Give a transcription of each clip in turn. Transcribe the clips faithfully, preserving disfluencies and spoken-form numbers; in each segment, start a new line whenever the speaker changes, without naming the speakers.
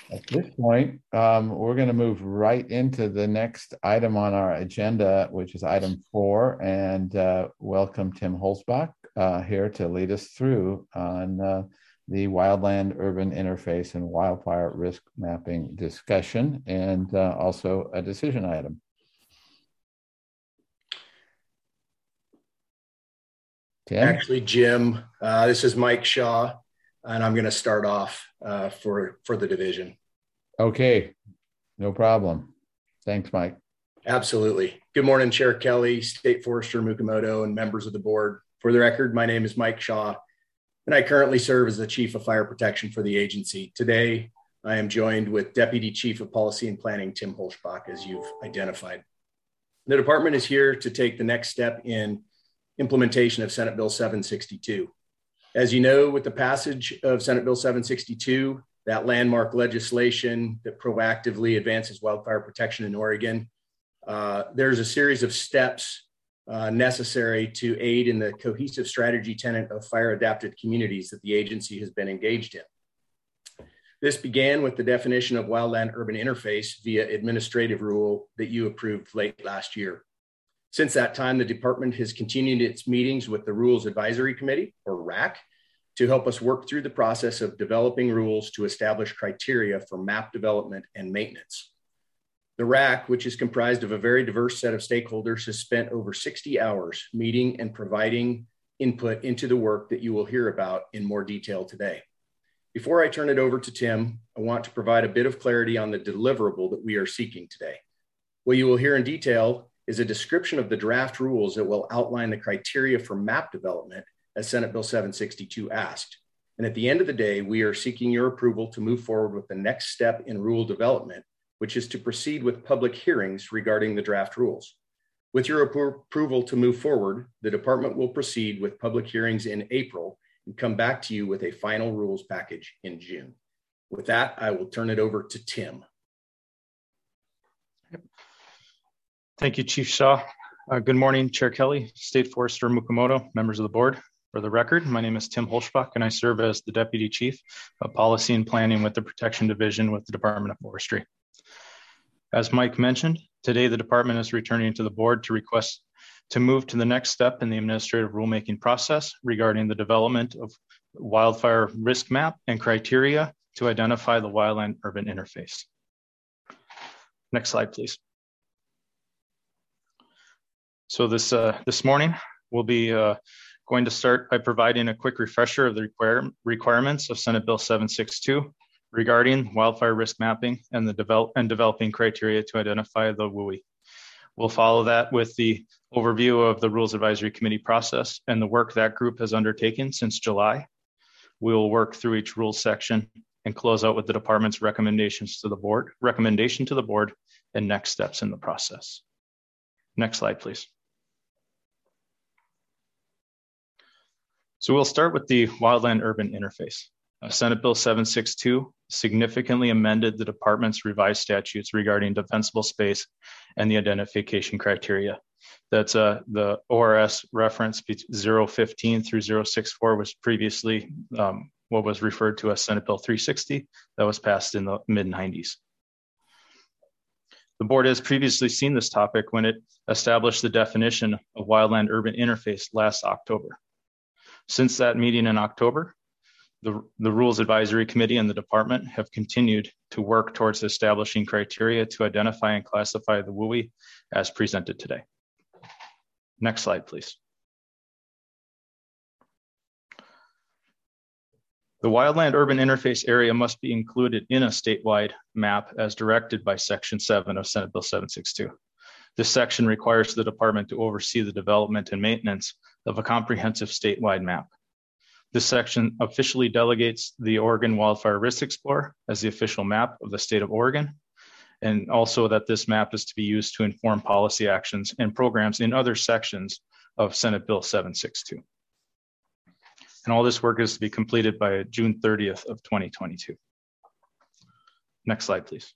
At this point, um, we're going to move right into the next item on our agenda, which is item four, and uh, welcome Tim Holzbach uh, here to lead us through on uh, the wildland-urban interface and wildfire risk mapping discussion, and uh, also a decision item. Tim?
Actually, Jim, uh, this is Mike Shaw, and I'm going to start off uh, for, for the division.
Okay, no problem. Thanks, Mike.
Absolutely. Good morning, Chair Kelly, State Forester Mukomoto, and members of the board. For the record, my name is Mike Shaw, and I currently serve as the Chief of Fire Protection for the agency. Today, I am joined with Deputy Chief of Policy and Planning, Tim Holzbach, as you've identified. The department is here to take the next step in implementation of Senate Bill seven sixty-two. As you know, with the passage of Senate Bill seven sixty-two, that landmark legislation that proactively advances wildfire protection in Oregon, uh, there's a series of steps uh, necessary to aid in the cohesive strategy tenet of fire adapted communities that the agency has been engaged in. This began with the definition of wildland urban interface via administrative rule that you approved late last year. Since that time, the department has continued its meetings with the Rules Advisory Committee, or R A C, to help us work through the process of developing rules to establish criteria for map development and maintenance. The R A C, which is comprised of a very diverse set of stakeholders, has spent over sixty hours meeting and providing input into the work that you will hear about in more detail today. Before I turn it over to Tim, I want to provide a bit of clarity on the deliverable that we are seeking today. What you will hear in detail is a description of the draft rules that will outline the criteria for map development as Senate Bill seven sixty-two asked. And at the end of the day, we are seeking your approval to move forward with the next step in rule development, which is to proceed with public hearings regarding the draft rules. With your appro- approval to move forward, the department will proceed with public hearings in April and come back to you with a final rules package in June. With that, I will turn it over to Tim.
Thank you, Chief Shaw. Uh, good morning, Chair Kelly, State Forester Mukomoto, members of the board. For the record, my name is Tim Holzbach, and I serve as the Deputy Chief of Policy and Planning with the Protection Division with the Department of Forestry. As Mike mentioned, today the department is returning to the board to request to move to the next step in the administrative rulemaking process regarding the development of wildfire risk map and criteria to identify the wildland urban interface. Next slide, please. So this uh, this morning, we'll be uh, going to start by providing a quick refresher of the require requirements of Senate Bill seven sixty-two regarding wildfire risk mapping and the develop and developing criteria to identify the W U I. We'll follow that with the overview of the Rules Advisory Committee process and the work that group has undertaken since July. We will work through each rules section and close out with the department's recommendations to the board, recommendation to the board, and next steps in the process. Next slide, please. So we'll start with the wildland urban interface. Uh, Senate Bill seven sixty-two significantly amended the department's revised statutes regarding defensible space and the identification criteria. That's uh, the O R S reference zero fifteen through zero sixty-four was previously um, what was referred to as Senate Bill three sixty that was passed in the mid nineties. The board has previously seen this topic when it established the definition of wildland urban interface last October. Since that meeting in October, the, the Rules Advisory Committee and the department have continued to work towards establishing criteria to identify and classify the W U I as presented today. Next slide, please. The wildland urban interface area must be included in a statewide map as directed by Section seven of Senate Bill seven sixty-two. This section requires the department to oversee the development and maintenance of a comprehensive statewide map. This section officially delegates the Oregon Wildfire Risk Explorer as the official map of the state of Oregon, and also that this map is to be used to inform policy actions and programs in other sections of Senate Bill seven sixty-two. And all this work is to be completed by June thirtieth of twenty twenty-two. Next slide, please.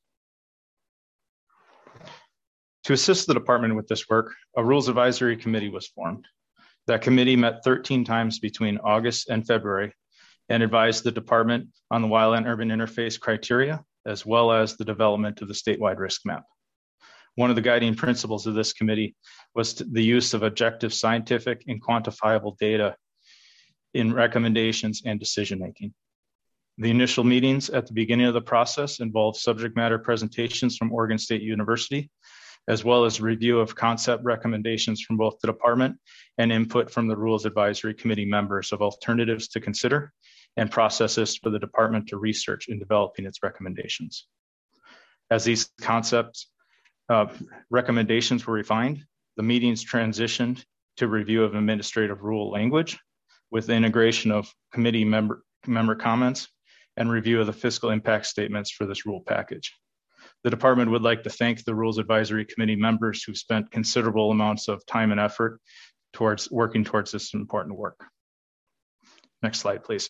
To assist the department with this work, a Rules Advisory Committee was formed. That committee met thirteen times between August and February and advised the department on the wildland urban interface criteria as well as the development of the statewide risk map. One of the guiding principles of this committee was the use of objective scientific and quantifiable data in recommendations and decision-making. The initial meetings at the beginning of the process involved subject matter presentations from Oregon State University, as well as review of concept recommendations from both the department and input from the Rules Advisory Committee members of alternatives to consider and processes for the department to research in developing its recommendations. As these concepts uh, recommendations were refined, the meetings transitioned to review of administrative rule language with the integration of committee member, member comments and review of the fiscal impact statements for this rule package. The department would like to thank the Rules Advisory Committee members who spent considerable amounts of time and effort towards working towards this important work. Next slide, please.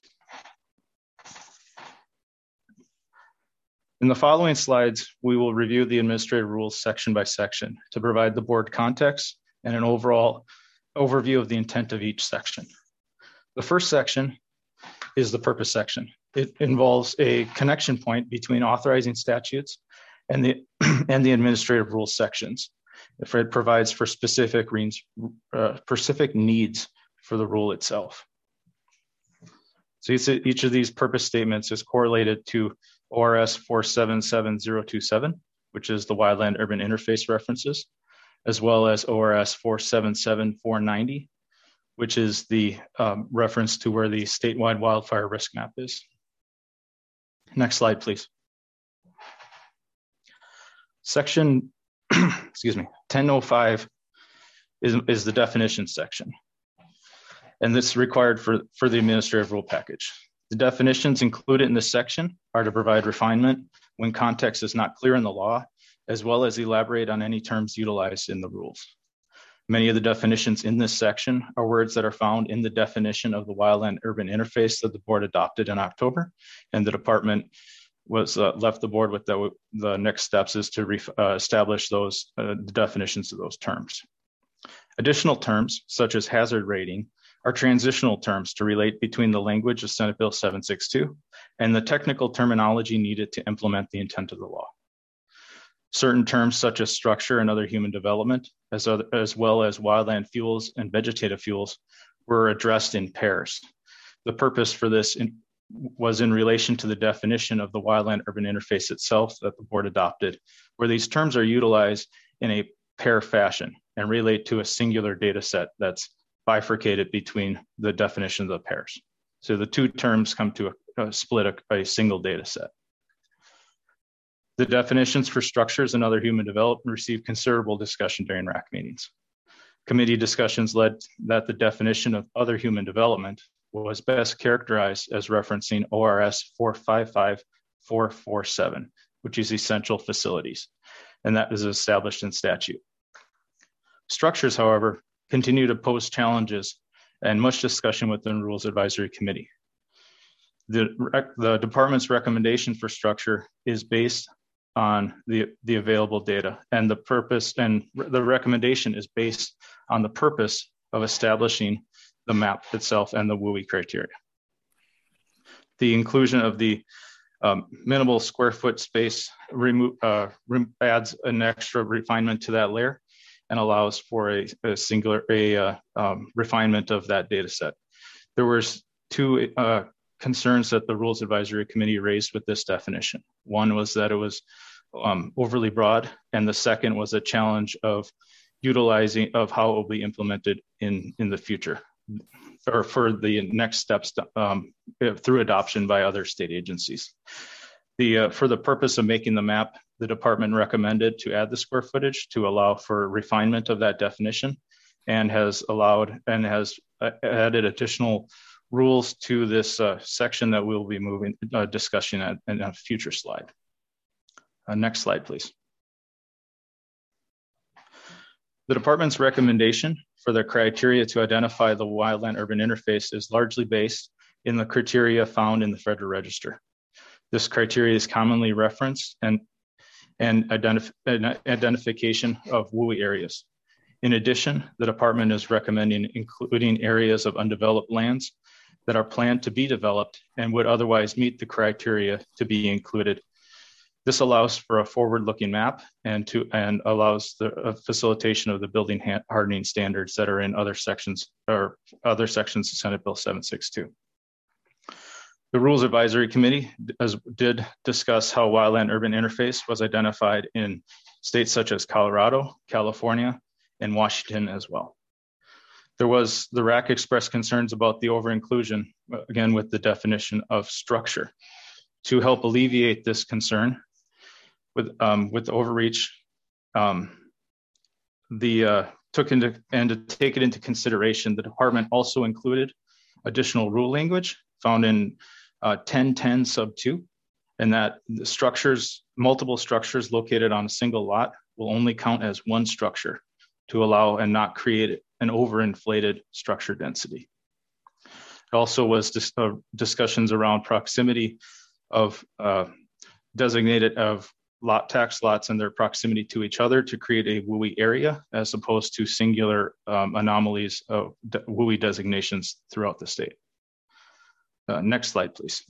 In the following slides, we will review the administrative rules section by section to provide the board context and an overall overview of the intent of each section. The first section is the purpose section. It involves a connection point between authorizing statutes and the, and the administrative rules sections. It provides for specific, uh, specific needs for the rule itself. So each, each of these purpose statements is correlated to O R S four seven seven zero two seven, which is the Wildland Urban Interface references, as well as O R S four seven seven four ninety, which is the um, reference to where the statewide wildfire risk map is. Next slide, please. Section, excuse me, ten oh five is, is the definition section. And this is required for, for the administrative rule package. The definitions included in this section are to provide refinement when context is not clear in the law, as well as elaborate on any terms utilized in the rules. Many of the definitions in this section are words that are found in the definition of the Wildland Urban Interface that the board adopted in October, and the department was uh, left the board with the, the next steps is to ref, uh, establish those uh, the definitions of those terms. Additional terms, such as hazard rating, are transitional terms to relate between the language of Senate Bill seven sixty-two and the technical terminology needed to implement the intent of the law. Certain terms such as structure and other human development, as, other, as well as wildland fuels and vegetative fuels, were addressed in pairs. The purpose for this in, was in relation to the definition of the Wildland Urban Interface itself that the board adopted, where these terms are utilized in a pair fashion and relate to a singular data set that's bifurcated between the definition of the pairs. So the two terms come to a, a split a, a single data set. The definitions for structures and other human development received considerable discussion during R A C meetings. Committee discussions led that the definition of other human development was best characterized as referencing O R S four five five four four seven, which is essential facilities, and that is established in statute. Structures, however, continue to pose challenges and much discussion within the Rules Advisory Committee. The, the department's recommendation for structure is based on the, the available data, and the purpose and the recommendation is based on the purpose of establishing the map itself and the W U I criteria. The inclusion of the um, minimal square foot space remove, uh, adds an extra refinement to that layer and allows for a, a singular a uh, um, refinement of that data set. There was two uh, concerns that the Rules Advisory Committee raised with this definition. One was that it was um, overly broad, and the second was a challenge of utilizing of how it will be implemented in, in the future, or for the next steps to, um, through adoption by other state agencies. The, uh, for the purpose of making the map, the department recommended to add the square footage to allow for refinement of that definition, and has allowed and has added additional rules to this uh, section that we'll be moving uh, discussing at, in a future slide. Uh, next slide, please. The department's recommendation for the criteria to identify the wildland urban interface is largely based in the criteria found in the Federal Register. This criteria is commonly referenced and, and identif an identification of W U I areas. In addition, the department is recommending including areas of undeveloped lands that are planned to be developed and would otherwise meet the criteria to be included This allows for a forward-looking map and to and allows the uh, facilitation of the building hardening standards that are in other sections or other sections of Senate Bill seven sixty-two. The Rules Advisory Committee as, did discuss how wildland-urban interface was identified in states such as Colorado, California, and Washington as well. There was, the R A C expressed concerns about the over-inclusion, again, with the definition of structure. To help alleviate this concern with, um, with the overreach, um, the uh, took into, and to take it into consideration, the department also included additional rule language found in uh, ten ten sub two, and that the structures, multiple structures located on a single lot will only count as one structure to allow and not create an overinflated structure density. It also was dis uh, discussions around proximity of uh, designated of lot tax lots and their proximity to each other to create a W U I area as opposed to singular um, anomalies of de W U I designations throughout the state. Uh, next slide, please.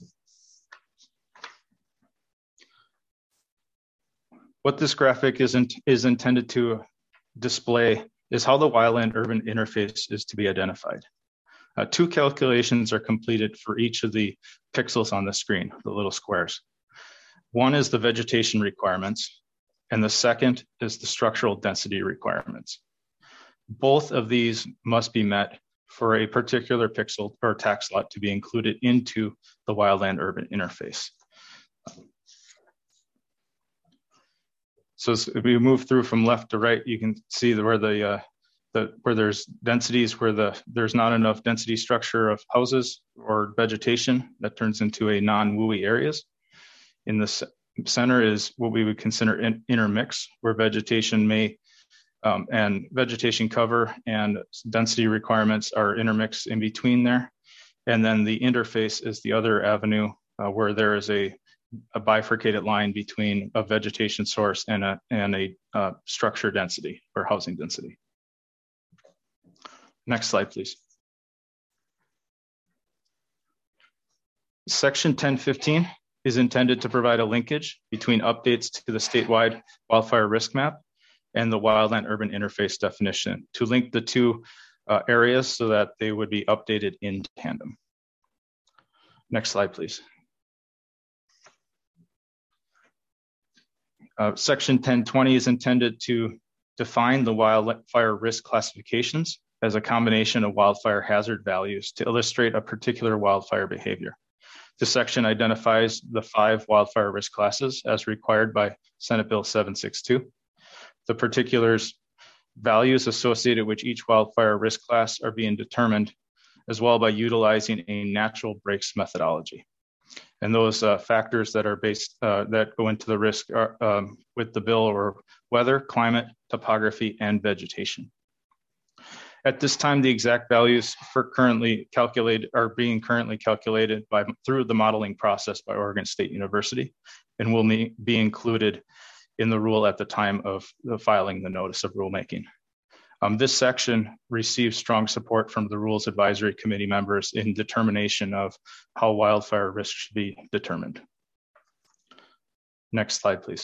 What this graphic is, in, is intended to display is how the wildland-urban interface is to be identified. Uh, two calculations are completed for each of the pixels on the screen, the little squares. One is the vegetation requirements, and the second is the structural density requirements. Both of these must be met for a particular pixel or tax lot to be included into the wildland-urban interface. So as we move through from left to right, you can see where the, uh, the where there's densities where the there's not enough density structure of houses or vegetation that turns into a non-W U I areas. In the center is what we would consider in, intermix, where vegetation may um, and vegetation cover and density requirements are intermixed in between there. And then the interface is the other avenue uh, where there is a a bifurcated line between a vegetation source and a, and a uh, structure density or housing density. Next slide, please. Section ten fifteen is intended to provide a linkage between updates to the statewide wildfire risk map and the wildland urban interface definition to link the two uh, areas so that they would be updated in tandem. Next slide, please. Uh, Section ten twenty is intended to define the wildfire risk classifications as a combination of wildfire hazard values to illustrate a particular wildfire behavior. This section identifies the five wildfire risk classes as required by Senate Bill seven sixty-two. The particulars values associated with each wildfire risk class are being determined as well by utilizing a natural breaks methodology. And those uh, factors that are based, uh, that go into the risk are, um, with the bill or weather, climate, topography, and vegetation. At this time, the exact values for currently calculated are being currently calculated by through the modeling process by Oregon State University and will be included in the rule at the time of the filing the notice of rulemaking. Um, this section receives strong support from the Rules Advisory Committee members in determination of how wildfire risk should be determined. Next slide, please.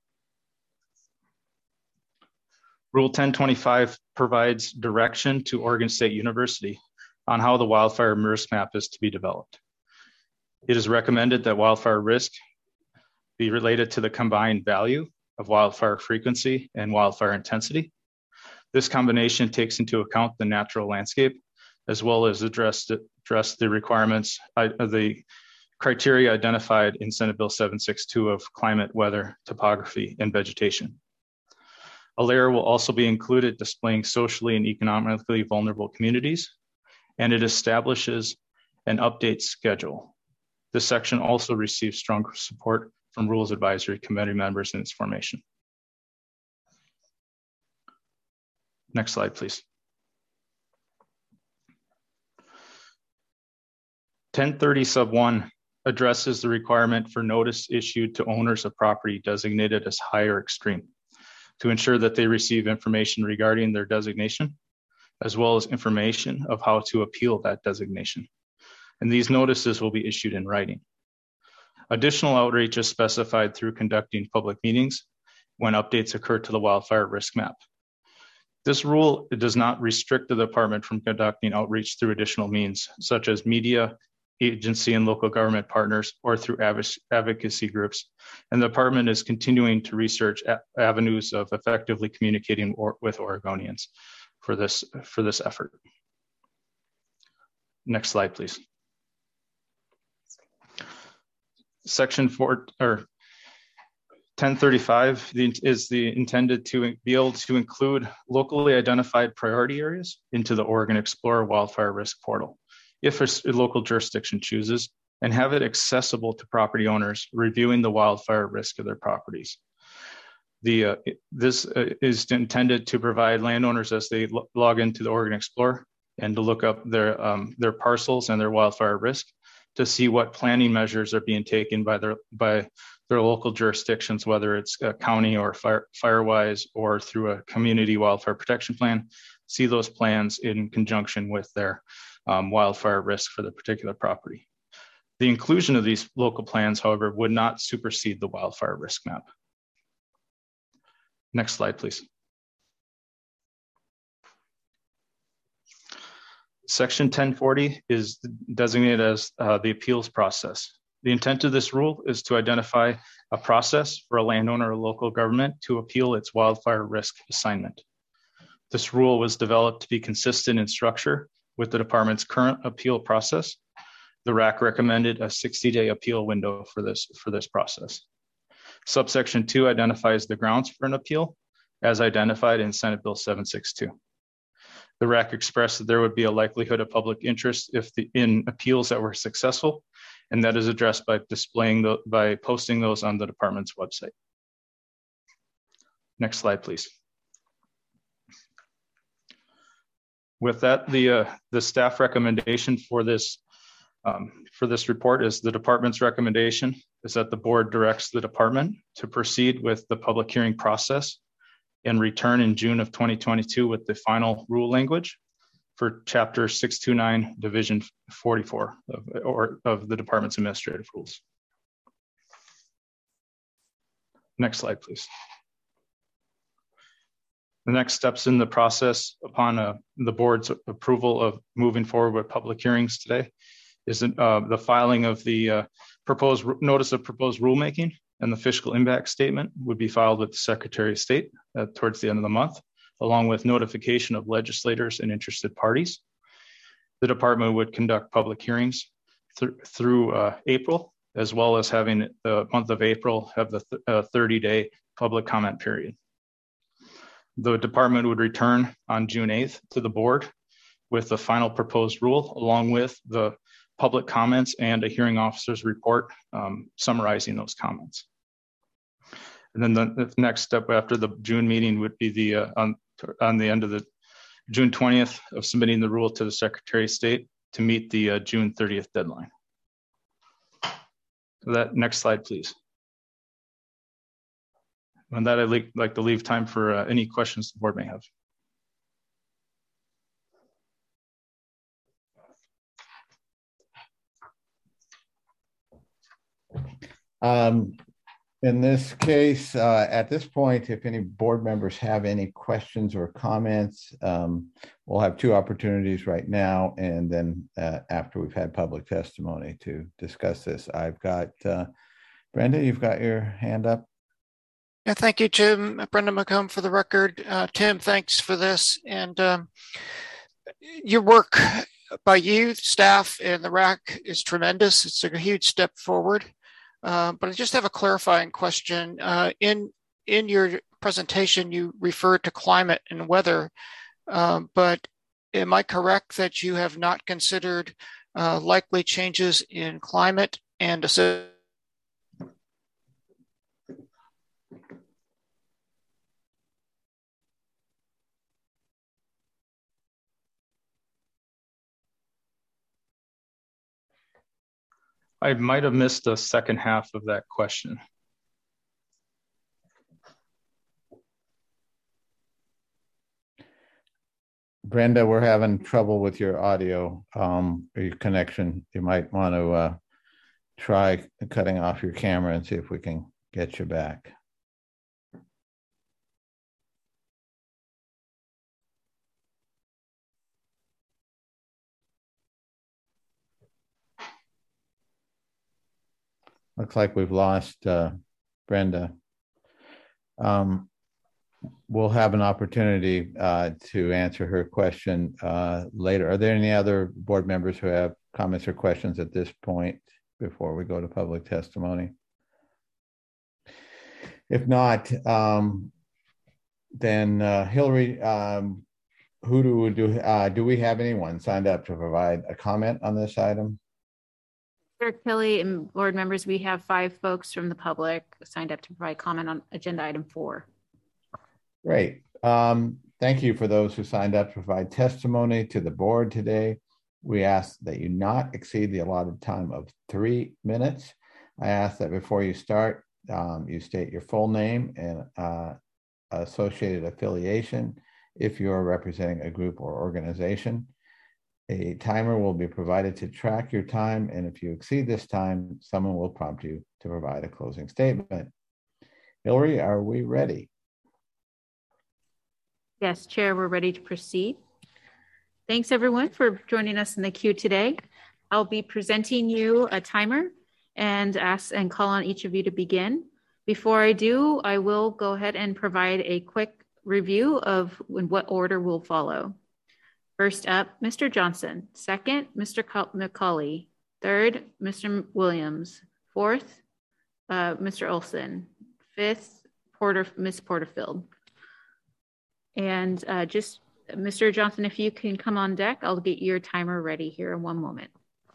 Rule ten twenty-five provides direction to Oregon State University on how the wildfire risk map is to be developed. It is recommended that wildfire risk be related to the combined value of wildfire frequency and wildfire intensity. This combination takes into account the natural landscape, as well as address, address the requirements, uh, the criteria identified in Senate Bill seven sixty-two of climate, weather, topography, and vegetation. A layer will also be included displaying socially and economically vulnerable communities, and it establishes an update schedule. This section also receives strong support from Rules Advisory Committee members in its formation. Next slide, please. ten thirty sub one addresses the requirement for notice issued to owners of property designated as high or extreme to ensure that they receive information regarding their designation, as well as information of how to appeal that designation. And these notices will be issued in writing. Additional outreach is specified through conducting public meetings when updates occur to the wildfire risk map. This rule does not restrict the department from conducting outreach through additional means, such as media, agency and local government partners, or through advocacy groups. And the department is continuing to research avenues of effectively communicating or, with Oregonians for this, for this effort. Next slide, please. Section four or ten thirty-five is the intended to be able to include locally identified priority areas into the Oregon Explorer Wildfire Risk Portal, if a local jurisdiction chooses, and have it accessible to property owners reviewing the wildfire risk of their properties. The, uh, this uh, is intended to provide landowners as they lo log into the Oregon Explorer and to look up their, um, their parcels and their wildfire risk to see what planning measures are being taken by their, by their local jurisdictions, whether it's a county or fire, Firewise or through a community wildfire protection plan, see those plans in conjunction with their um, wildfire risk for the particular property. The inclusion of these local plans, however, would not supersede the wildfire risk map. Next slide, please. Section ten forty is designated as uh, the appeals process. The intent of this rule is to identify a process for a landowner or local government to appeal its wildfire risk assignment. This rule was developed to be consistent in structure with the department's current appeal process. The R A C recommended a sixty day appeal window for this, for this process. Subsection two identifies the grounds for an appeal as identified in Senate Bill seven sixty-two. The R A C expressed that there would be a likelihood of public interest if the, in appeals that were successful, and that is addressed by displaying the, by posting those on the department's website. Next slide, please. With that, the uh, the staff recommendation for this um, for this report is the department's recommendation is that the board directs the department to proceed with the public hearing process and return in June of twenty twenty-two with the final rule language for Chapter six twenty-nine, Division forty-four of, or, of the department's administrative rules. Next slide, please. The next steps in the process upon uh, the board's approval of moving forward with public hearings today is uh, the filing of the uh, proposed notice of proposed rulemaking, and the fiscal impact statement would be filed with the Secretary of State uh, towards the end of the month, along with notification of legislators and interested parties. The department would conduct public hearings th through uh, April, as well as having the month of April have the th uh, thirty day public comment period. The department would return on June eighth to the board with the final proposed rule, along with the public comments and a hearing officer's report um, summarizing those comments. And then the, the next step after the June meeting would be the uh, on, on the end of the June twentieth of submitting the rule to the Secretary of State to meet the uh, June thirtieth deadline. So that next slide, please. And that I'd like, like to leave time for uh, any questions the board may have.
Um, in this case, uh, at this point, if any board members have any questions or comments, um, we'll have two opportunities right now, and then uh, after we've had public testimony to discuss this. I've got, uh, Brenda, you've got your hand up.
Yeah, thank you, Tim. Brenda McComb for the record. Uh, Tim, thanks for this. And um, your work by you, staff, and the R A C is tremendous. It's a huge step forward. Uh, but I just have a clarifying question. Uh, in, in your presentation, you referred to climate and weather, uh, but am I correct that you have not considered uh, likely changes in climate and associated?
I might have missed the second half of that question.
Brenda, we're having trouble with your audio um, or your connection. You might want to uh, try cutting off your camera and see if we can get you back. Looks like we've lost uh, Brenda. Um, we'll have an opportunity uh, to answer her question uh, later. Are there any other board members who have comments or questions at this point before we go to public testimony? If not, um, then uh, Hillary, um, who do we do? Uh, do we have anyone signed up to provide a comment on this item?
Chair Kelly and board members, we have five folks from the public signed up to provide comment on agenda item four.
Great. Um, thank you for those who signed up to provide testimony to the board today. We ask that you not exceed the allotted time of three minutes. I ask that before you start, um, you state your full name and uh, associated affiliation if you're representing a group or organization. A timer will be provided to track your time, and if you exceed this time, someone will prompt you to provide a closing statement. Hillary, are we ready?
Yes, Chair, we're ready to proceed. Thanks everyone for joining us in the queue today. I'll be presenting you a timer and ask and call on each of you to begin. Before I do, I will go ahead and provide a quick review of in what order will follow. First up, Mister Johnson. Second, Mister McCauley. Third, Mister Williams. Fourth, uh, Mister Olson. Fifth, Porter, Miz Porterfield. And uh, just, Mister Johnson, if you can come on deck, I'll get your timer ready here in one moment.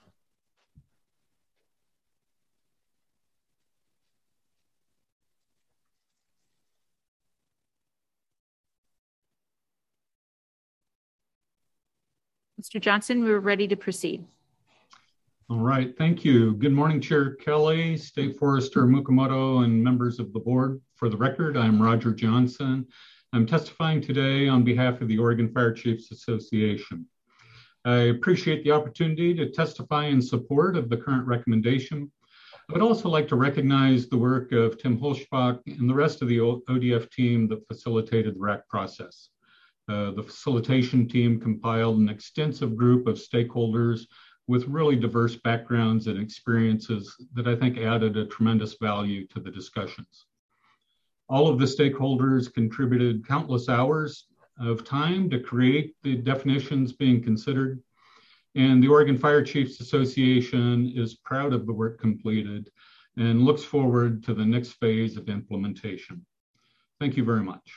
Mister Johnson, we're ready to proceed.
All right, thank you. Good morning, Chair Kelly, State Forester Mukamoto, and members of the board. For the record, I'm Roger Johnson. I'm testifying today on behalf of the Oregon Fire Chiefs Association. I appreciate the opportunity to testify in support of the current recommendation. I would also like to recognize the work of Tim Holzbach and the rest of the O D F team that facilitated the R A C process. Uh, the facilitation team compiled an extensive group of stakeholders with really diverse backgrounds and experiences that I think added a tremendous value to the discussions. All of the stakeholders contributed countless hours of time to create the definitions being considered, and the Oregon Fire Chiefs Association is proud of the work completed and looks forward to the next phase of implementation. Thank you very much.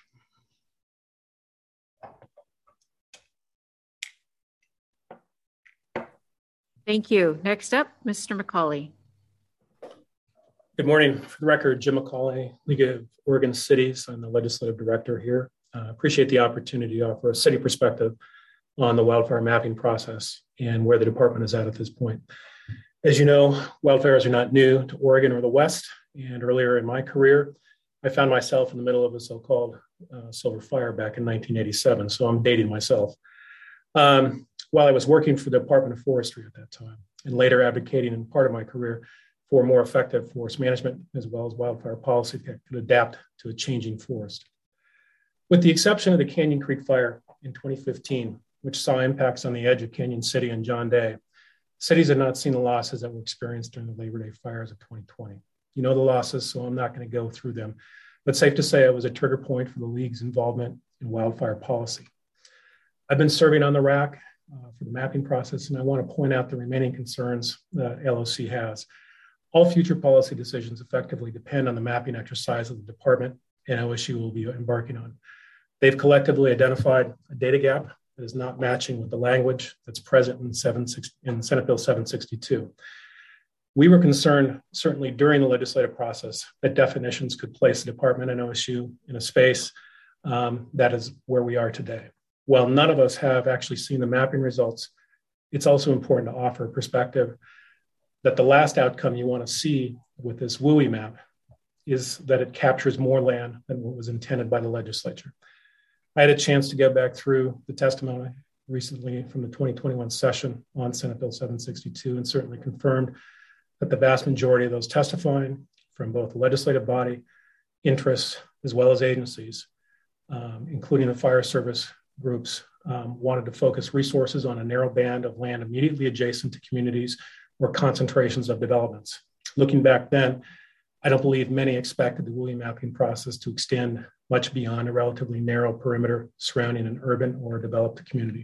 Thank you. Next up, Mister McCauley.
Good morning. For the record, Jim McCauley, League of Oregon Cities. I'm the legislative director here. Uh, appreciate the opportunity to offer a city perspective on the wildfire mapping process and where the department is at at this point. As you know, wildfires are not new to Oregon or the West. And earlier in my career, I found myself in the middle of a so-called uh, silver fire back in nineteen eighty-seven. So I'm dating myself. Um, while I was working for the Department of Forestry at that time, and later advocating in part of my career for more effective forest management, as well as wildfire policy that could adapt to a changing forest. With the exception of the Canyon Creek fire in twenty fifteen, which saw impacts on the edge of Canyon City and John Day, cities have not seen the losses that were experienced during the Labor Day fires of twenty twenty. You know the losses, so I'm not going to go through them, but safe to say it was a trigger point for the League's involvement in wildfire policy. I've been serving on the R A C uh, for the mapping process, and I want to point out the remaining concerns that L O C has. All future policy decisions effectively depend on the mapping exercise of the department and O S U will be embarking on. They've collectively identified a data gap that is not matching with the language that's present in, in Senate Bill seven sixty-two. We were concerned, certainly during the legislative process, that definitions could place the department and O S U in a space um, that is where we are today. While none of us have actually seen the mapping results, it's also important to offer a perspective that the last outcome you want to see with this W U I map is that it captures more land than what was intended by the legislature. I had a chance to go back through the testimony recently from the twenty twenty-one session on Senate Bill seven sixty-two and certainly confirmed that the vast majority of those testifying from both the legislative body, interests, as well as agencies, um, including the fire service groups, um, wanted to focus resources on a narrow band of land immediately adjacent to communities or concentrations of developments. Looking back then, I don't believe many expected the Woolley mapping process to extend much beyond a relatively narrow perimeter surrounding an urban or developed community.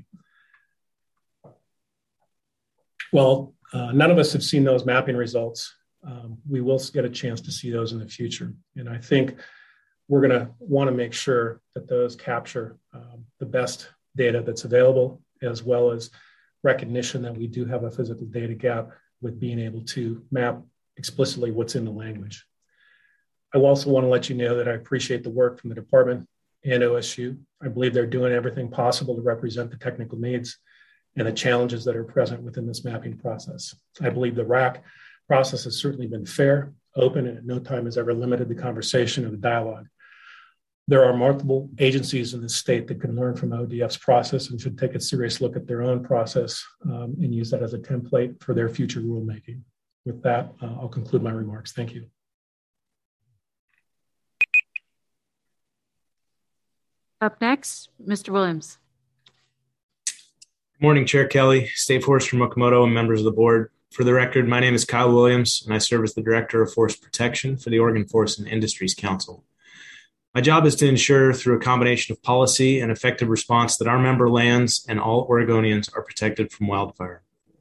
Well, uh, none of us have seen those mapping results. Um, we will get a chance to see those in the future. And I think we're going to want to make sure that those capture um, the best data that's available, as well as recognition that we do have a physical data gap with being able to map explicitly what's in the language. I also want to let you know that I appreciate the work from the department and O S U. I believe they're doing everything possible to represent the technical needs and the challenges that are present within this mapping process. I believe the R A C process has certainly been fair, open, and at no time has ever limited the conversation or the dialogue. There are multiple agencies in the state that can learn from O D F's process and should take a serious look at their own process um, and use that as a template for their future rulemaking. With that, uh, I'll conclude my remarks. Thank you.
Up next, Mister Williams.
Good morning, Chair Kelly, State Forester Mukomoto, and members of the board. For the record, my name is Kyle Williams, and I serve as the Director of Forest Protection for the Oregon Forest and Industries Council. My job is to ensure, through a combination of policy and effective response, that our member lands and all Oregonians are protected from wildfire.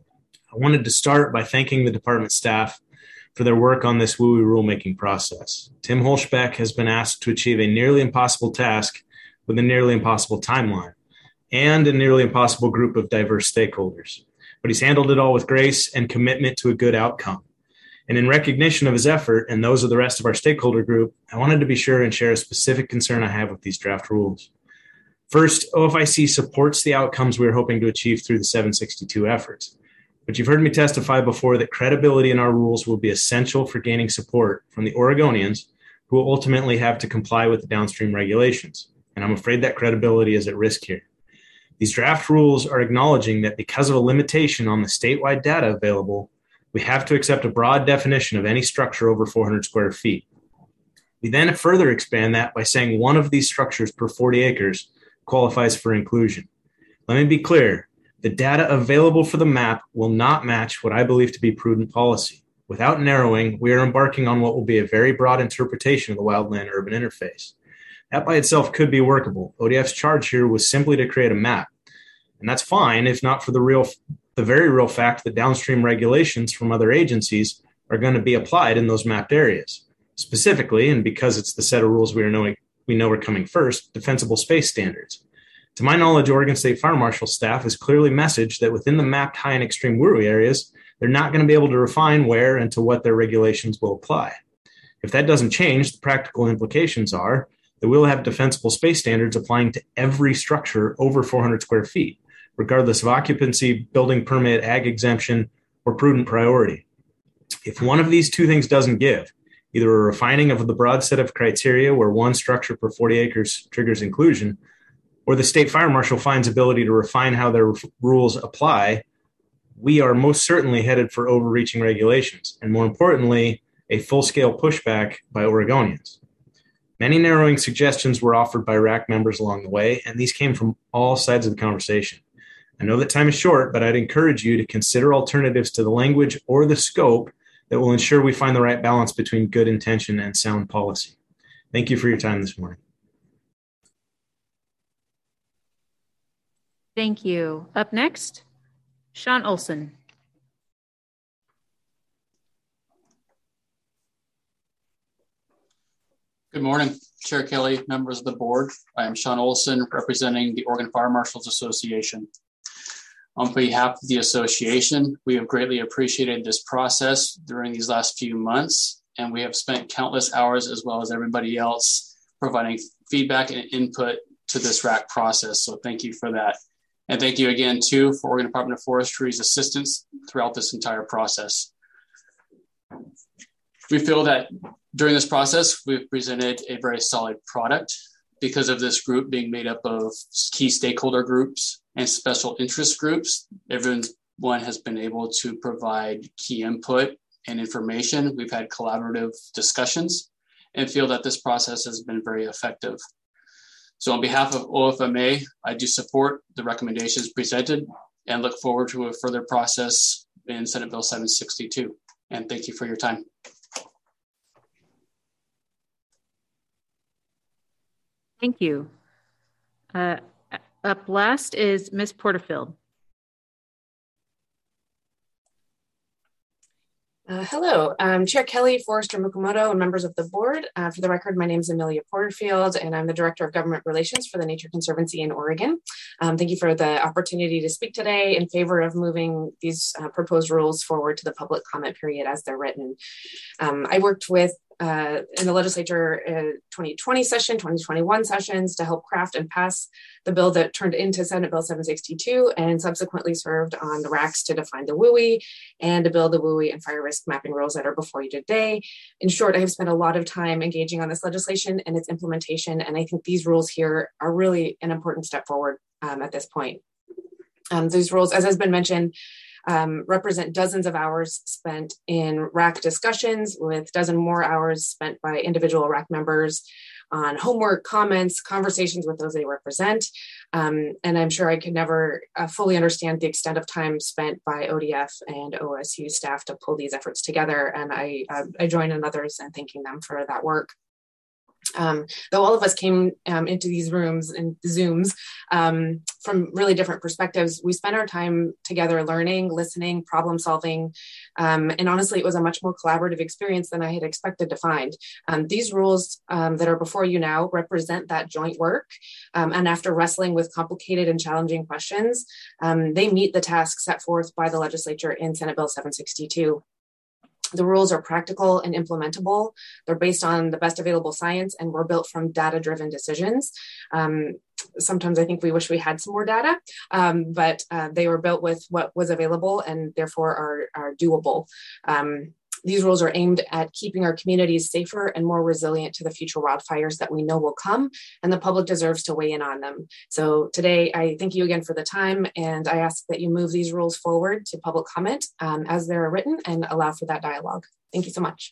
I wanted to start by thanking the department staff for their work on this W U I rulemaking process. Tim Holzbeck has been asked to achieve a nearly impossible task with a nearly impossible timeline and a nearly impossible group of diverse stakeholders. But he's handled it all with grace and commitment to a good outcome. And in recognition of his effort and those of the rest of our stakeholder group, I wanted to be sure and share a specific concern I have with these draft rules. First, O F I C supports the outcomes we are hoping to achieve through the seven sixty-two efforts. But you've heard me testify before that credibility in our rules will be essential for gaining support from the Oregonians, who will ultimately have to comply with the downstream regulations. And I'm afraid that credibility is at risk here. These draft rules are acknowledging that because of a limitation on the statewide data available, we have to accept a broad definition of any structure over four hundred square feet. We then further expand that by saying one of these structures per forty acres qualifies for inclusion. Let me be clear, the data available for the map will not match what I believe to be prudent policy. Without narrowing, we are embarking on what will be a very broad interpretation of the wildland-urban interface. That by itself could be workable. O D F's charge here was simply to create a map. And that's fine, if not for the real, the very real fact that downstream regulations from other agencies are going to be applied in those mapped areas. Specifically, and because it's the set of rules we are knowing, we know are coming first, defensible space standards. To my knowledge, Oregon State Fire Marshal staff has clearly messaged that within the mapped high and extreme W U I areas, they're not going to be able to refine where and to what their regulations will apply. If that doesn't change, the practical implications are that we'll have defensible space standards applying to every structure over four hundred square feet, regardless of occupancy, building permit, ag exemption, or prudent priority. If one of these two things doesn't give, either a refining of the broad set of criteria where one structure per forty acres triggers inclusion, or the state fire marshal finds ability to refine how their rules apply, we are most certainly headed for overreaching regulations, and more importantly, a full-scale pushback by Oregonians. Many narrowing suggestions were offered by R A C members along the way, and these came from all sides of the conversation. I know that time is short, but I'd encourage you to consider alternatives to the language or the scope that will ensure we find the right balance between good intention and sound policy. Thank you for your time this morning.
Thank you. Up next, Sean Olson.
Good morning, Chair Kelly, members of the board. I am Sean Olson, representing the Oregon Fire Marshals Association. On behalf of the association, we have greatly appreciated this process during these last few months, and we have spent countless hours, as well as everybody else, providing feedback and input to this R A C process. So thank you for that. And thank you again, too, for Oregon Department of Forestry's assistance throughout this entire process. We feel that during this process, we've presented a very solid product because of this group being made up of key stakeholder groups and special interest groups. Everyone has been able to provide key input and information. We've had collaborative discussions and feel that this process has been very effective. So on behalf of O F M A, I do support the recommendations presented and look forward to a further process in Senate Bill seven sixty-two. And thank you for your time.
Thank you. Uh, up last is Miz Porterfield.
Uh, hello, um, Chair Kelly, Forrester Mukomoto, and members of the board. Uh, for the record, my name is Amelia Porterfield, and I'm the Director of Government Relations for the Nature Conservancy in Oregon. Um, thank you for the opportunity to speak today in favor of moving these uh, proposed rules forward to the public comment period as they're written. Um, I worked with Uh, in the legislature uh, twenty twenty session, twenty twenty-one sessions to help craft and pass the bill that turned into Senate Bill seven sixty-two and subsequently served on the R A Cs to define the W U I and to build the W U I and fire risk mapping rules that are before you today. In short, I have spent a lot of time engaging on this legislation and its implementation, and I think these rules here are really an important step forward um, at this point. Um, these rules, as has been mentioned, Um, represent dozens of hours spent in R A C discussions, with dozen more hours spent by individual R A C members on homework, comments, conversations with those they represent. Um, and I'm sure I could never uh, fully understand the extent of time spent by O D F and O S U staff to pull these efforts together. And I, uh, I join in others in thanking them for that work. Um, though all of us came um, into these rooms and Zooms um, from really different perspectives, we spent our time together learning, listening, problem solving, um, and honestly, it was a much more collaborative experience than I had expected to find. Um, these rules um, that are before you now represent that joint work, um, and after wrestling with complicated and challenging questions, um, they meet the task set forth by the legislature in Senate Bill seven sixty-two. The rules are practical and implementable. They're based on the best available science and were built from data-driven decisions. Um, sometimes I think we wish we had some more data, um, but uh, they were built with what was available and therefore are, are doable. Um, These rules are aimed at keeping our communities safer and more resilient to the future wildfires that we know will come, and the public deserves to weigh in on them. So today, I thank you again for the time, and I ask that you move these rules forward to public comment um, as they're written and allow for that dialogue. Thank you so much.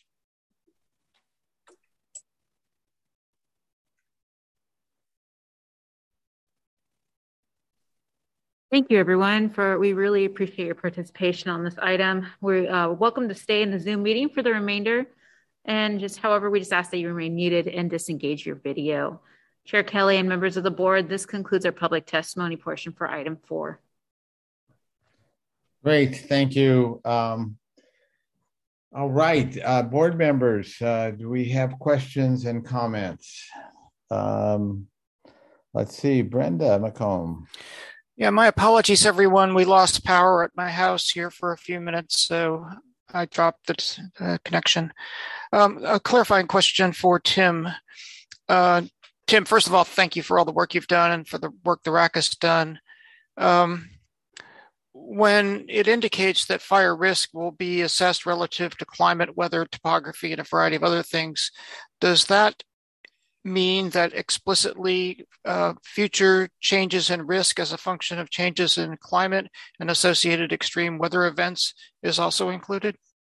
Thank you, everyone, for we really appreciate your participation on this item. We're uh, welcome to stay in the Zoom meeting for the remainder, and just however, we just ask that you remain muted and disengage your video. Chair Kelly and members of the board, this concludes our public testimony portion for item four.
Great, thank you. Um, all right, uh, board members, uh, do we have questions and comments? Um, let's see, Brenda McComb.
Yeah, my apologies, everyone. We lost power at my house here for a few minutes, so I dropped the uh, connection. Um, a clarifying question for Tim. Uh, Tim, first of all, thank you for all the work you've done and for the work the R A C has done. Um, when it indicates that fire risk will be assessed relative to climate, weather, topography, and a variety of other things, does that mean that explicitly uh, future changes in risk as a function of changes in climate and associated extreme weather events is also included?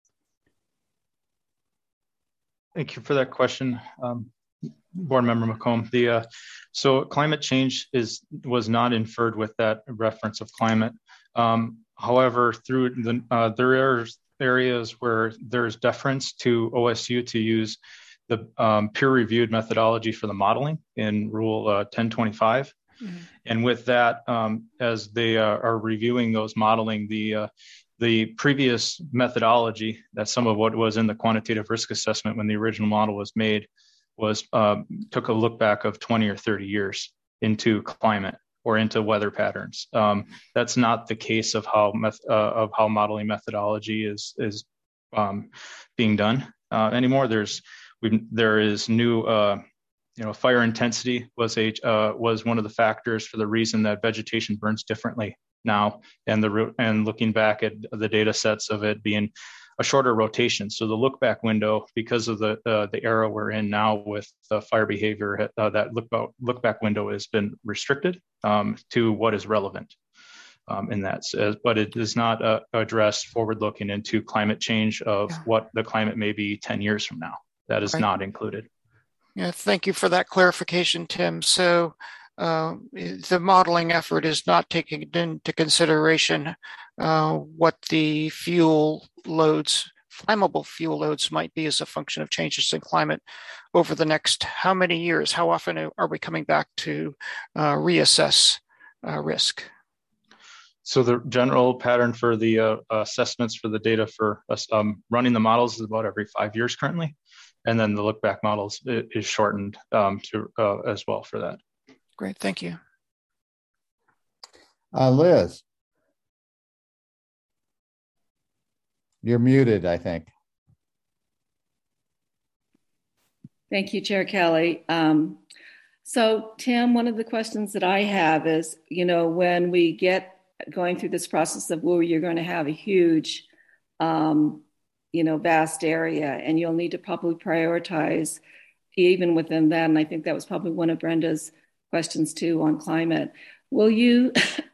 Thank you for that question, um, Board Member McComb. The uh, so climate change is was not inferred with that reference of climate. Um, however, through the uh, there are areas where there's deference to O S U to use the um, peer-reviewed methodology for the modeling in Rule uh, ten twenty-five. Mm-hmm. And with that, um, as they uh, are reviewing those modeling, the uh, the previous methodology, that some of what was in the quantitative risk assessment when the original model was made, was uh, took a look back of twenty or thirty years into climate or into weather patterns. Um, that's not the case of how meth- uh, of how modeling methodology is is um, being done uh, anymore. There's We, there is new, uh, you know, fire intensity was a uh, was one of the factors for the reason that vegetation burns differently now, and the and looking back at the data sets of it being a shorter rotation. So the look back window, because of the uh, the era we're in now with the fire behavior, uh, that look back look back window has been restricted um, to what is relevant. um, in that, but it does not uh, address forward-looking into climate change of
Yeah.
what the climate may be ten years from now. That is
Right.
not included.
Yeah, thank you for that clarification, Tim. So uh, the modeling effort is not taking into consideration uh, what the fuel loads, flammable fuel loads might be as a function of changes in climate over the next how many years? How often are we coming back to uh, reassess uh, risk?
So the general pattern for the uh, assessments for the data for us um, running the models is about every five years currently. And then the look back models is shortened um, to uh, as well for that.
Great, thank you.
Uh, Liz, you're muted, I think.
Thank you, Chair Kelly. Um, so Tim, one of the questions that I have is, you know, when we get going through this process of where you're going to have a huge, um, you know, vast area, and you'll need to probably prioritize even within that. And I think that was probably one of Brenda's questions too on climate. Will you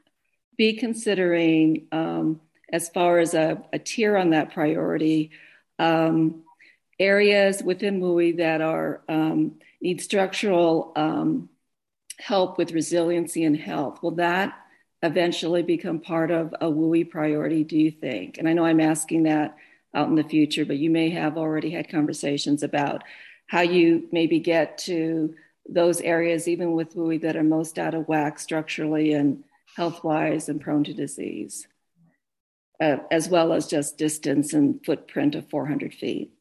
be considering, um, as far as a, a tier on that priority, um, areas within W U I that are um, need structural um, help with resiliency and health? Will that eventually become part of a W U I priority, do you think? And I know I'm asking that out in the future, but you may have already had conversations about how you maybe get to those areas, even with W U I, that are most out of whack structurally and health-wise and prone to disease, uh, as well as just distance and footprint of four hundred feet.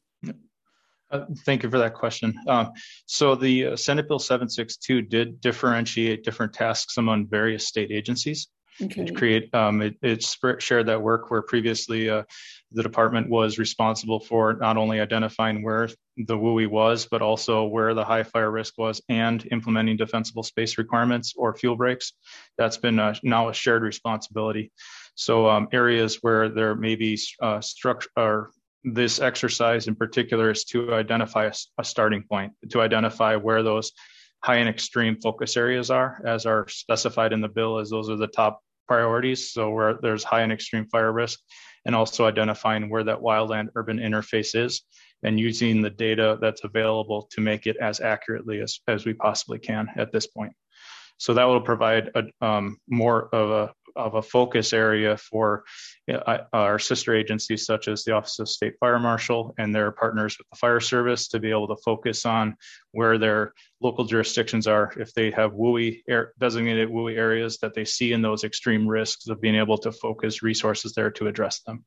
Uh, thank you for that question. Um, so the uh, Senate Bill seven sixty-two did differentiate different tasks among various state agencies.
Okay.
It create um, it, it shared that work where previously uh, the department was responsible for not only identifying where the W U I was, but also where the high fire risk was and implementing defensible space requirements or fuel breaks. That's been uh, now a shared responsibility. So um, areas where there may be uh, structure or this exercise in particular is to identify a, a starting point, to identify where those high and extreme focus areas are, as are specified in the bill, as those are the top priorities. So where there's high and extreme fire risk, and also identifying where that wildland urban interface is and using the data that's available to make it as accurately as, as we possibly can at this point. So that will provide a, um, more of a of a focus area for uh, our sister agencies, such as the Office of State Fire Marshal and their partners with the Fire Service, to be able to focus on where their local jurisdictions are, if they have W U I air, designated W U I areas that they see in those extreme risks, of being able to focus resources there to address them.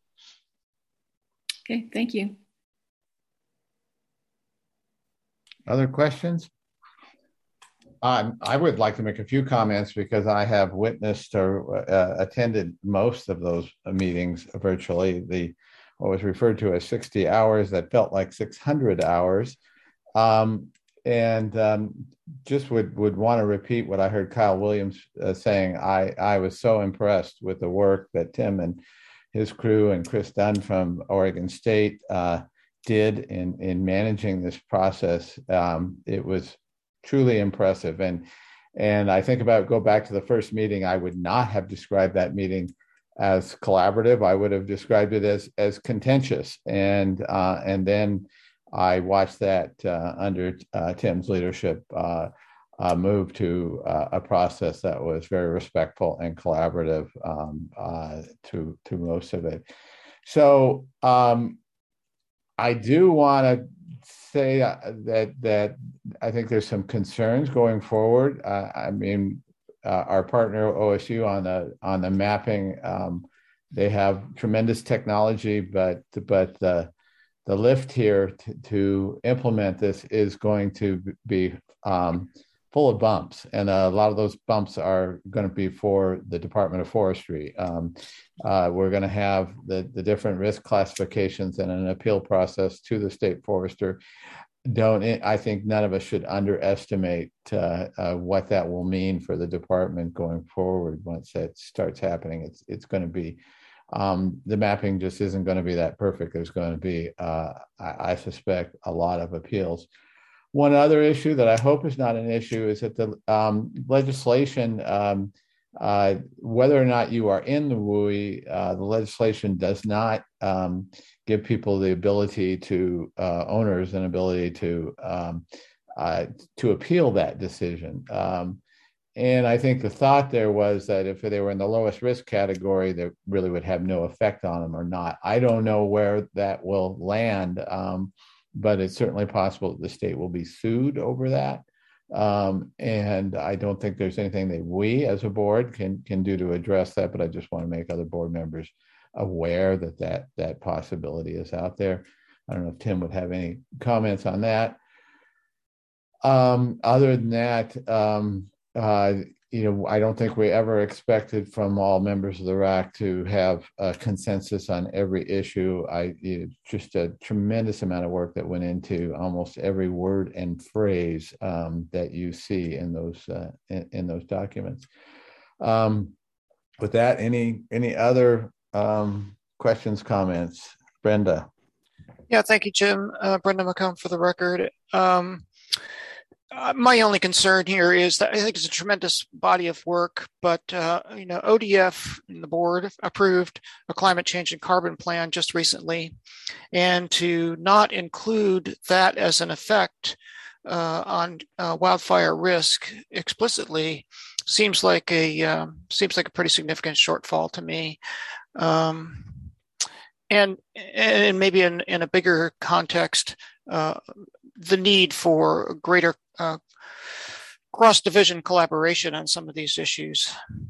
Okay, thank you.
Other questions? Um, I would like to make a few comments because I have witnessed or uh, attended most of those meetings virtually. The what was referred to as sixty hours that felt like six hundred hours. Um, and um, just would, would want to repeat what I heard Kyle Williams uh, saying. I, I was so impressed with the work that Tim and his crew and Chris Dunn from Oregon State uh, did in, in managing this process. Um, it was truly impressive. And and I think about go back to the first meeting, I would not have described that meeting as collaborative. I would have described it as as contentious. And uh, and then I watched that uh, under uh, Tim's leadership uh, uh, move to uh, a process that was very respectful and collaborative um, uh, to to most of it. So um, I do want to say that that I think there's some concerns going forward. Uh, I mean, uh, our partner O S U on the on the mapping, um, they have tremendous technology, but but the the lift here to, to implement this is going to be um, full of bumps, and a lot of those bumps are going to be for the Department of Forestry. Um, uh, we're going to have the, the different risk classifications and an appeal process to the state forester. Don't I think none of us should underestimate uh, uh, what that will mean for the department going forward. Once that starts happening, it's it's going to be um, the mapping just isn't going to be that perfect. There's going to be, uh, I, I suspect, a lot of appeals. One other issue that I hope is not an issue is that the um, legislation um, uh, whether or not you are in the W U I, uh, the legislation does not um, give people the ability to, uh, owners an ability to, um, uh, to appeal that decision. Um, and I think the thought there was that if they were in the lowest risk category, that really would have no effect on them or not. I don't know where that will land, um, but it's certainly possible that the state will be sued over that. Um, and I don't think there's anything that we as a board can can do to address that, but I just want to make other board members aware that that, that possibility is out there. I don't know if Tim would have any comments on that. Um, other than that, um, uh, you know, I don't think we ever expected from all members of the R A C to have a consensus on every issue. I you know, just a tremendous amount of work that went into almost every word and phrase um, that you see in those uh, in, in those documents. Um, with that, any any other um, questions, comments, Brenda?
Yeah, thank you, Jim. Uh, Brenda McComb for the record. Um, Uh, my only concern here is that I think it's a tremendous body of work, but uh, you know, O D F and the board approved a climate change and carbon plan just recently, and to not include that as an effect uh, on uh, wildfire risk explicitly seems like a uh, seems like a pretty significant shortfall to me. Um, and and maybe in, in a bigger context, uh, the need for greater uh, cross-division collaboration on some of these issues.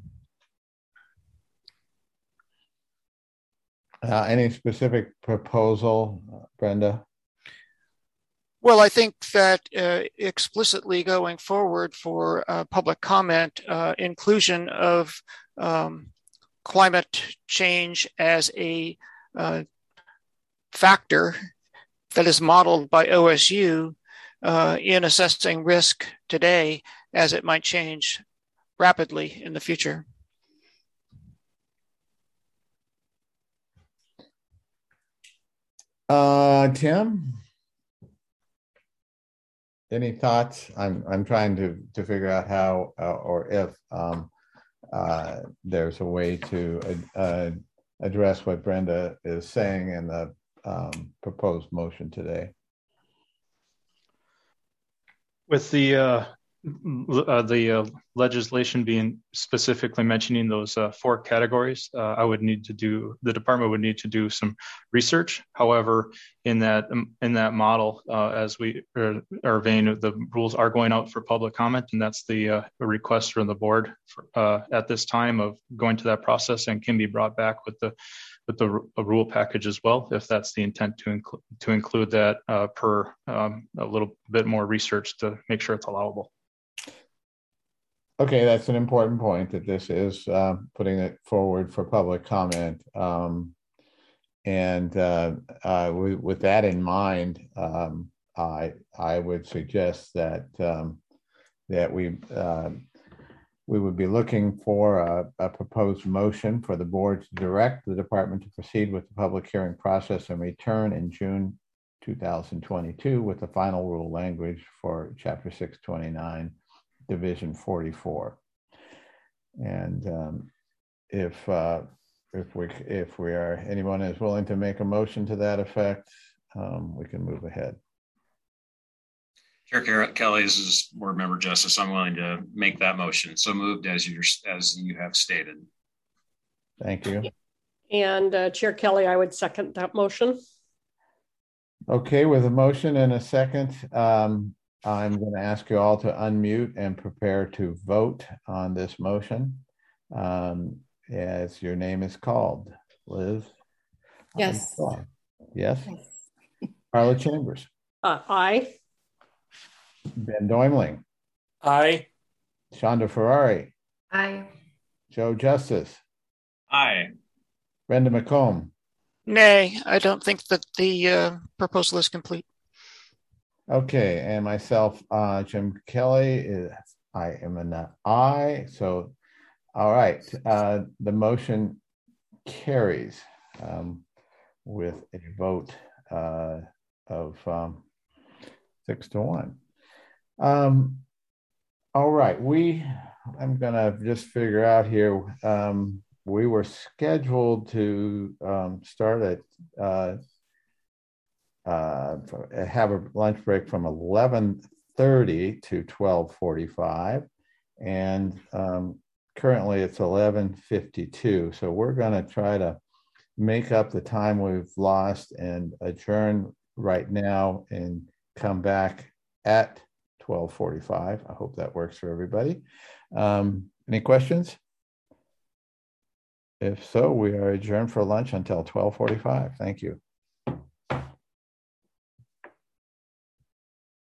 Uh, any specific proposal, Brenda?
Well, I think that uh, explicitly going forward for uh, public comment, uh, inclusion of um, climate change as a uh, factor that is modeled by O S U uh, in assessing risk today as it might change rapidly in the future.
Uh, Tim, any thoughts? I'm I'm trying to to figure out how uh, or if um, uh, there's a way to uh, address what Brenda is saying in the um, proposed motion today.
With the uh, uh, the uh, legislation being specifically mentioning those uh, four categories, uh, I would need to do, the department would need to do some research. However, in that in that model, uh, as we are, are vein, the rules are going out for public comment, and that's the uh, request from the board for, uh, at this time of going to that process, and can be brought back with the with the a rule package as well, if that's the intent to include to include that uh, per um, a little bit more research to make sure it's allowable.
Okay, that's an important point, that this is uh, putting it forward for public comment. Um, and uh, uh, we, with that in mind, um, I I would suggest that um, that we uh, we would be looking for a, a proposed motion for the board to direct the department to proceed with the public hearing process and return in June two thousand twenty-two with the final rule language for Chapter six twenty-nine, Division forty-four. And um, if uh, if we if we are anyone is willing to make a motion to that effect, um, we can move ahead.
Chair Kelly, this is Board Member Justice. I'm willing to make that motion. So moved as you as you have stated.
Thank you.
And uh, Chair Kelly, I would second that motion.
Okay, with a motion and a second, um, I'm going to ask you all to unmute and prepare to vote on this motion um, as your name is called. Liz?
Yes.
Yes. Carla Chambers?
Uh, aye.
Ben Doimling?
Aye.
Shonda Ferrari?
Aye.
Joe Justice?
Aye.
Brenda McComb?
Nay, I don't think that the uh, proposal is complete.
Okay, and myself, uh, Jim Kelly, is, I am an aye. So, all right, uh, the motion carries um, with a vote uh, of um, six to one. Um, all right, we I'm gonna just figure out here. Um, we were scheduled to um, start at uh, uh, have a lunch break from eleven thirty to twelve forty-five, and um, currently it's eleven fifty-two. So we're going to try to make up the time we've lost and adjourn right now and come back at twelve forty-five. I hope that works for everybody. Um, any questions? If so, we are adjourned for lunch until twelve forty-five. Thank you.